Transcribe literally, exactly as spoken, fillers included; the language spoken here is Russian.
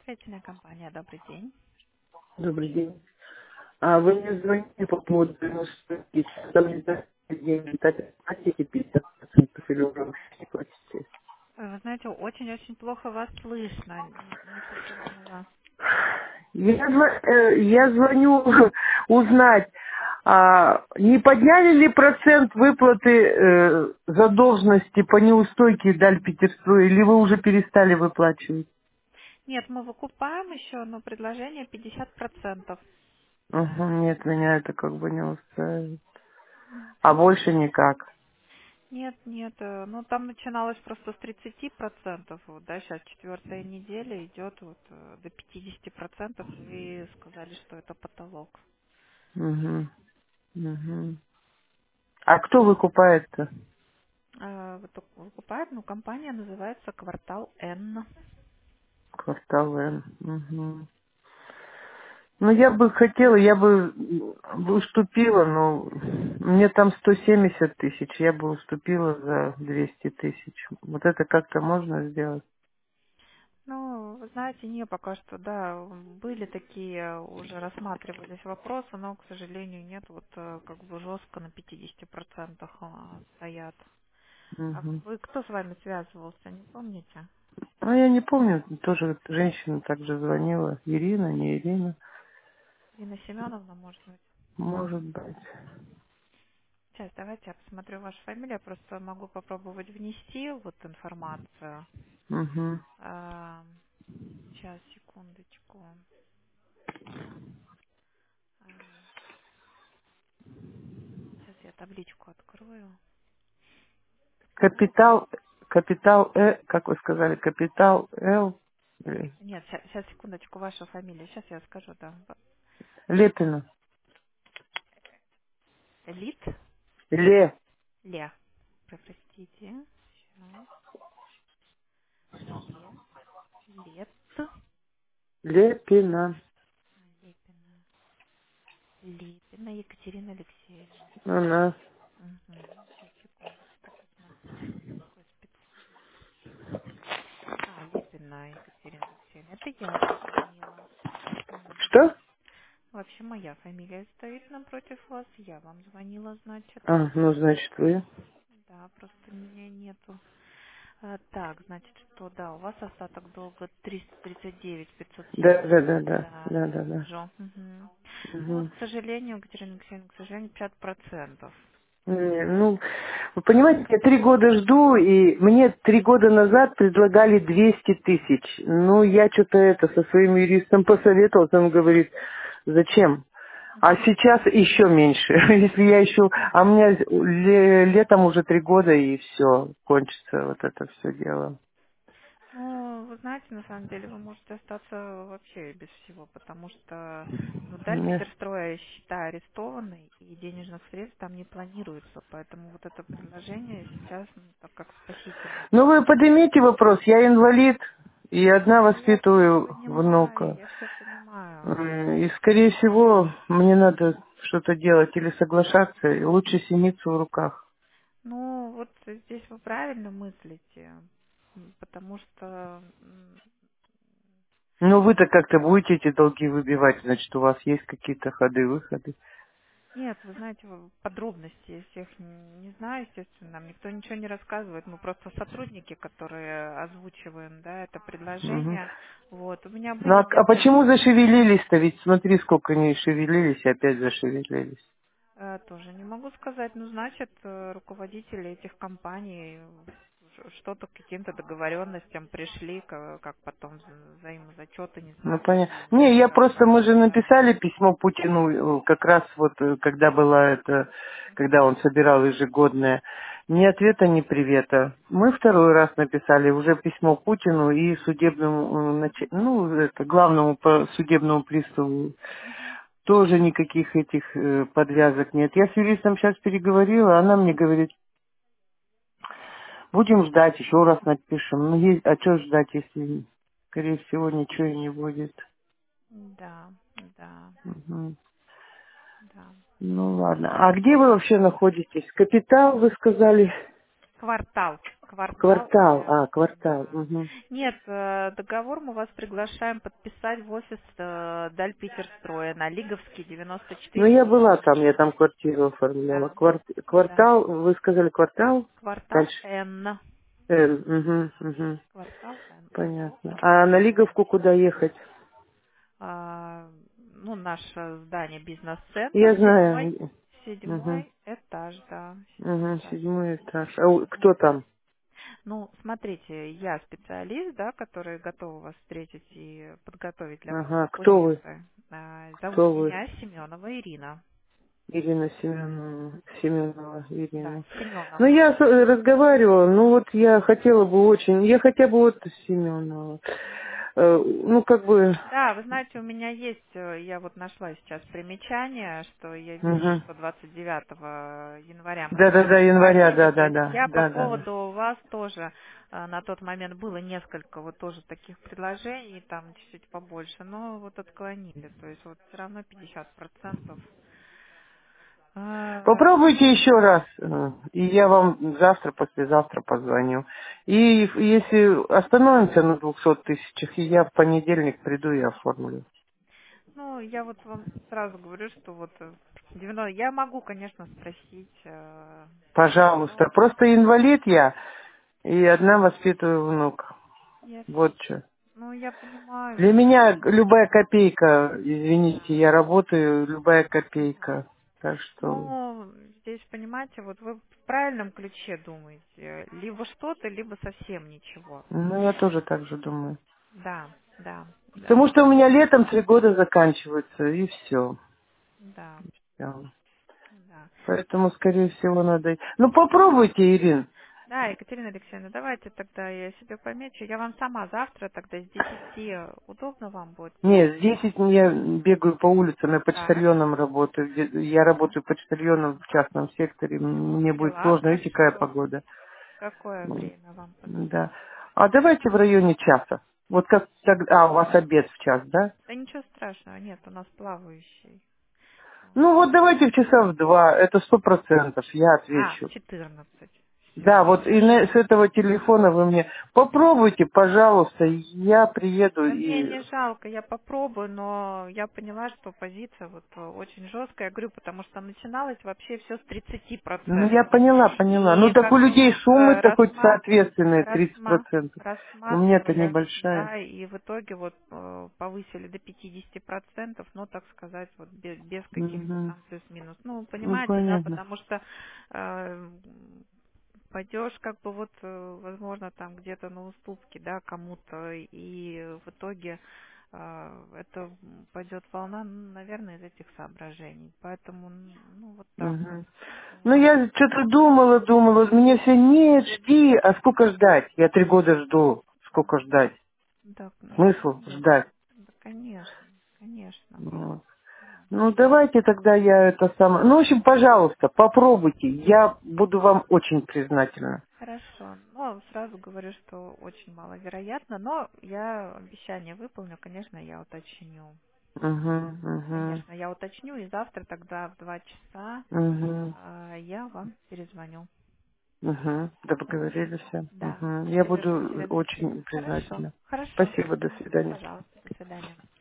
Строительная компания, добрый день. Добрый день. А вы мне звоните по поводу девяносто тысяч, там не знаю, деньги, так платите пятьдесят процентов или уже вообще не платите? Ой, Вы знаете, очень-очень плохо вас слышно. Не, не совсем поняла. Я, зв- э, я звоню узнать, а не подняли ли процент выплаты э, задолженности по неустойке Дальпетерстрой, или вы уже перестали выплачивать? Нет, мы выкупаем еще, но предложение пятьдесят процентов. Ага, нет, меня это как бы не устраивает. А больше никак. Нет, нет, э, ну там начиналось просто с тридцати процентов, вот, да, сейчас четвертая неделя идет вот э, до пятидесяти процентов, и сказали, что это потолок. Угу, угу. А кто выкупает-то? Э, вот так выкупает, ну, компания называется «Квартал Н». Квартал Н. Мгм. Ну, я бы хотела, я бы м, уступила, но мне там сто семьдесят тысяч, я бы уступила за двести тысяч. Вот это как-то можно сделать? Ну, вы знаете, не, пока что, да, были такие, уже рассматривались вопросы, но, к сожалению, нет, вот э, как бы жестко на пятидесяти процентах а, стоят. А Мгм. вы, кто с вами связывался, не помните? Ну, я не помню, тоже вот женщина также звонила. Ирина, не Ирина, Ирина Семеновна, может быть? может быть. Сейчас, давайте я посмотрю вашу фамилию, я просто могу попробовать внести вот информацию. Угу. А, сейчас, секундочку. А, сейчас я табличку открою. Так. Капитал, капитал Э, как вы сказали, капитал Л, или Нет, сейчас, секундочку, ваша фамилия, сейчас я скажу, да. Лепина, Лит? Ле, Ле. Простите. Сейчас. Ле. Лет. Лепина, Лепина. Лепина Екатерина Алексеевна. она. Угу. Сейчас, секундочку, посмотрю. Какой специалист. А, Лепина Екатерина Алексеевна. Это я вам звонила. Мгм. Что? Вообще моя фамилия стоит напротив вас. Я вам звонила, значит. А, ну, значит, вы. Да, просто меня нету. А, так, значит, что, да, у вас остаток долга триста тридцать девять пятьсот Да, да, семьдесят. да, да, Да, да, я да, да. вижу. Мгм. Ну вот, Мгм. к сожалению, Екатерина Алексеевна, к сожалению, пятьдесят процентов. Не, ну, вы понимаете, я три года жду, и мне три года назад предлагали двести тысяч. Ну, я что-то это со своим юристом посоветовался, он говорит, зачем? А Мгм. сейчас еще меньше. Если я еще... А у меня ле- летом уже три года, и все, кончится вот это все дело. Ну, вы знаете, на самом деле вы можете остаться вообще без всего, потому что, ну, даль Не. Питерстроя счета арестованы, и денежных средств там не планируется, поэтому вот это предложение сейчас, ну, так как спасительное Ну, для вы вас. поднимите вопрос. Я инвалид, и одна Ну, я все воспитываю понимаю, внука. я все понимаю. М, И, скорее всего, мне надо что-то делать или соглашаться, и лучше синицу в руках. Ну, вот здесь вы правильно мыслите, м, потому что, м, Ну, вы-то как-то будете эти долги выбивать, значит, у вас есть какие-то ходы-выходы. нет, вы знаете, в- подробности я всех н- не знаю, естественно, нам никто ничего не рассказывает, мы просто сотрудники, которые озвучиваем, да, это Мгм. предложение. Вот, у меня Ну, а, были а несколько, почему зашевелились-то? Ведь смотри, сколько они шевелились, и опять зашевелились. э, тоже не могу сказать, ну, значит, э, руководители этих компаний ш- что-то к каким-то договоренностям пришли, ка- как потом вза- взаимозачеты, не Ну, знаю, понятно. или Не, я как просто, мы же соглашались. написали письмо Путину, э, как раз вот, э, когда была это, когда он собирал ежегодное, ни ответа, ни привета. Мы второй раз написали уже письмо Путину и судебному, э, нач- ну, это, главному по судебному приставу. Тоже никаких этих э, подвязок нет. Я с юристом сейчас переговорила, она мне говорит, будем ждать, еще раз напишем. Ну, есть, а что ждать, если, скорее всего, ничего и не будет. Да, да, Мгм. да. Ну ладно. А где вы вообще находитесь? Капитал, вы сказали? Квартал. квартал Квартал, М. а, квартал. Да. Угу. Нет, э, договор мы вас приглашаем подписать в офис э, Даль Питерстроя на Лиговский девяносто Ну, четыре я семь. была там, я там квартиру оформляла. Да, Кварт- да. Квартал, вы сказали квартал? Квартал Дальше. Н. Н, угу, угу. Квартал Н. Понятно. А на Лиговку куда ехать? А, ну, наше здание бизнес-центр, Я седьмой, знаю. Угу. седьмой этаж, да, седьмой Угу, этаж. седьмой этаж. А у- кто там? Ну, смотрите, я специалист, да, который готова вас встретить и подготовить для вас Ага, кто вы? документы. А, Зовут Кто вы? меня Семенова Ирина. Ирина Семенова. Семенова Да, Ирина. Ну, Семенова. я с- э, разговаривала, ну вот я хотела бы очень, я хотя бы вот Семенова. Э, ну, как бы, Да, вы знаете, у меня есть, э, я вот нашла сейчас примечание, что я вижу, угу. что двадцать девятого января мы с вами Да-да-да, января, говорили, то есть да-да-да, я по да-да-да. поводу вас тоже, э, на тот момент было несколько вот тоже таких предложений, там чуть-чуть побольше, но вот отклонили, то есть вот все равно пятьдесят процентов. А, Попробуйте еще раз, э, и я вам завтра, послезавтра позвоню. И ф- если остановимся на двухсот тысячах, и я в понедельник приду и оформлю. Ну, я вот вам сразу говорю, что вот э, девяносто я могу, конечно, спросить, э, Пожалуйста. но Просто инвалид я, и одна воспитываю внук. я, Вот что. ну, я понимаю, Для что меня любая копейка, да. извините, я работаю, любая Мгм. копейка. Так что, Ну, здесь, понимаете, вот вы в правильном ключе думаете. Либо что-то, либо совсем ничего. ну, я тоже так же думаю. Да, да, Потому да, что у меня летом три года заканчиваются, и все. да, да. Поэтому, скорее всего, надо... Ну, попробуйте, Ирин. Да, Екатерина Алексеевна, давайте тогда я себе помечу. Я вам сама завтра тогда с десяти удобно вам будет Нет, здесь я бегаю по улицам, я так. почтальоном работаю. где- Я Да. работаю почтальоном в частном секторе. Мне будет Поняла, сложно. Видите, какая хорошо. погода. В какое М, время вам Да. подойдет? А давайте в районе часа. Вот как тогда... А, у вас обед в час, да? Да ничего страшного, нет, у нас плавающий. Вот. Ну вот давайте в часа в два. Это сто процентов. Я А, в отвечу. четырнадцать. Все, Да, вот и на- хорошо. с этого телефона вы мне попробуйте, пожалуйста, я приеду Да мне и... не жалко, я попробую, но я поняла, что позиция вот э, очень жесткая, я говорю, потому что начиналось вообще все с тридцати Ну, я процентов. поняла, поняла. Ну, И так у как бы людей вот э, суммы-то хоть рассма- соответственные, тридцать рассма- процентов. У меня-то рассматривали, небольшая. да, и в итоге вот э, повысили до пятидесяти процентов, но, так сказать, вот без, без каких-то Мгм. там плюс-минус. Ну, Ну, понимаете, да, понятно. потому что э, пойдешь как бы вот, э, возможно, там где-то на уступки, да, кому-то, и в итоге э, это пойдет волна, ну, наверное, из этих соображений. Поэтому, ну, вот так вот, Мгм. Ну, понимаете? я что-то думала, думала, мне все, нет, жди, а сколько ждать? Я три года жду, сколько ждать? Да, ну, Смысл конечно, ждать? да, конечно, конечно. Вот. Ну, давайте тогда я это самое... Ну, в общем, пожалуйста, попробуйте. Я буду вам очень признательна. Хорошо. Ну, сразу говорю, что очень маловероятно, но я обещание выполню, конечно, я уточню. Угу, угу, Конечно, я уточню, и завтра тогда в два часа угу, а, я вам перезвоню. угу. Хорошо. Договорились. Да. Угу. Я Договорились, буду Екатерина Алексеевна. очень Хорошо. признательна. Хорошо. Спасибо, до свидания. Пожалуйста, до свидания.